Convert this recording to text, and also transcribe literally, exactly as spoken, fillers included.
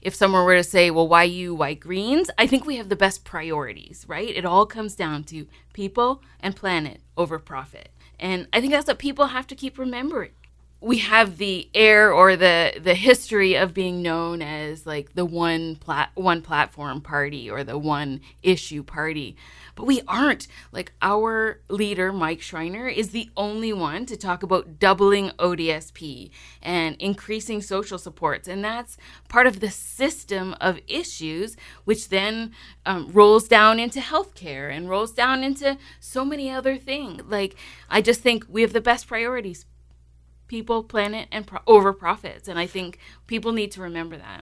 if someone were to say, well, why you, why Greens? I think we have the best priorities, right? It all comes down to people and planet over profit. And I think that's what people have to keep remembering. We have the air or the the history of being known as like the one plat one platform party or the one issue party, but we aren't. Like, our leader Mike Schreiner is the only one to talk about doubling O D S P and increasing social supports, and that's part of the system of issues, which then um, rolls down into healthcare and rolls down into so many other things. Like, I just think we have the best priorities: people, planet, and pro- over profits. And I think people need to remember that.